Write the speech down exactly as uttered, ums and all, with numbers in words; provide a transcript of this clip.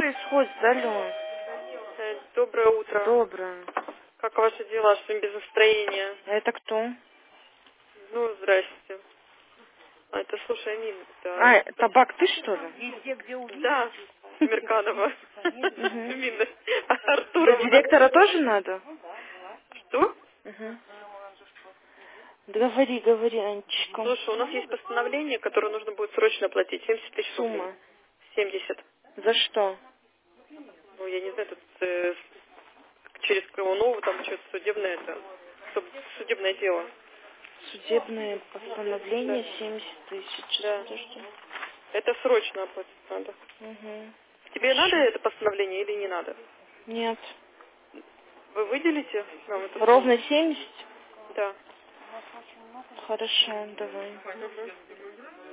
происходит, алло? Э, Доброе утро. Доброе. Как ваши дела? Что без настроения? Это кто? Ну, здрасте. А это, слушай, Амин, да. А, табак ты, что ли? Да, Мерканова. Мгм. Амина За Артуровна. директора тоже надо? Что? Угу. Говори, говори, Анечка. Слушай, у нас есть постановление, которое нужно будет срочно платить. семьдесят тысяч рублей. Сумма. семьдесят. За что? Ну, я не знаю, тут э, через Крылунову там что-то судебное, это, суд- судебное дело. Судебное Да. постановление семьдесят тысяч. Сейчас, Да. подожди. Это срочно оплатить надо. Угу. Тебе надо это постановление или не надо? Нет. Вы выделите нам эту сумму? Ровно семьдесят? Да. Хорошо, давай. Мгм.